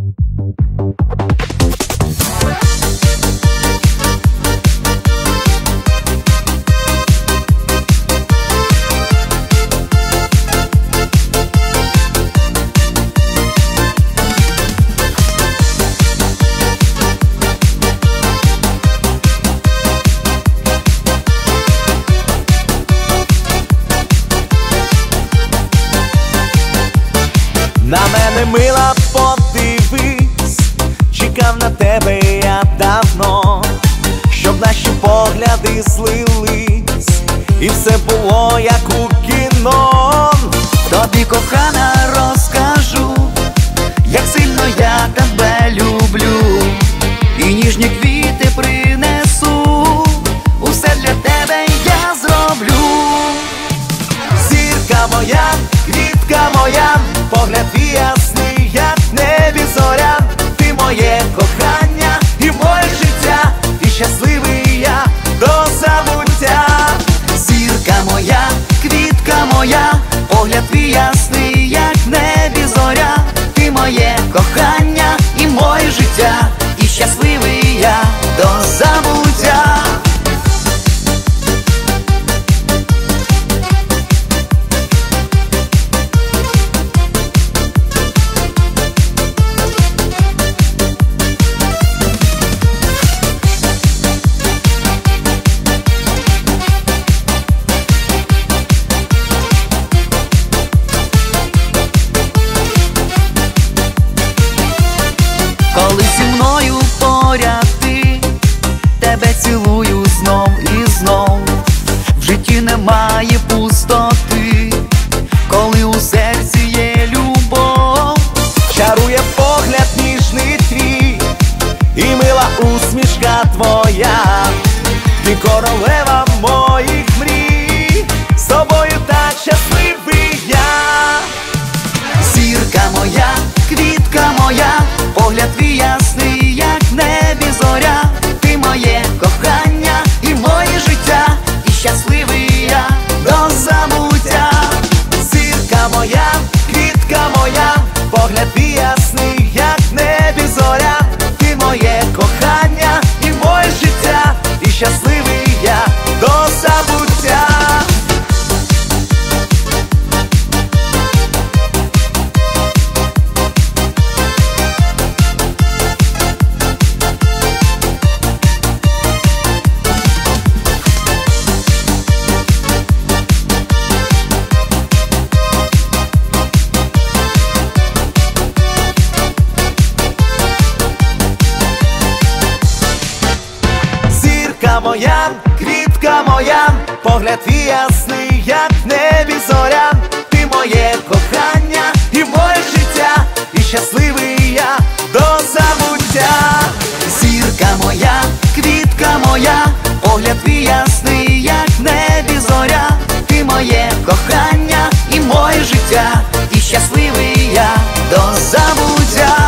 На мене, мила, подивись, чекав на тебе я давно, щоб наші погляди злились, і все було як у кіно. Тобі, кохана, розкажу, як сильно я тебе люблю, і ніжні квіти принесу, усе для тебе я зроблю. Зірка моя, квітка моя, погляд твій ясний, як в небі зоря. Ти моє кохання і моє життя, і щасливий я до забуття. Зірка моя, квітка моя, погляд твій ясний, як в небі зоря. Ти моє кохання і моє життя, і щасливий я до забуття. Коли зі мною поряд ти, тебе цілую знов і знов, в житті немає пустоти, коли у серці є любов. Чарує погляд ніжний твій, і мила усмішка твоя. Ти королева моїх мрій, з тобою так щасливий я. Зірка моя, квітка моя, погляд твій ясний, як в небі зоря. Ти моє кохання і моє життя, і щасливий я до забуття. Зірка моя, квітка моя, погляд твій ясний, як в небі зоря. Ти моє кохання і моє життя, і щасливий я до забуття. Зірка моя, квітка моя, погляд твій ясний, як в небі зоря. Ти моє кохання і моє життя, і щасливий я до забуття. Зірка моя, квітка моя, погляд твій ясний, як в небі зоря. Ти моє кохання і моє життя, і щасливий я до забуття.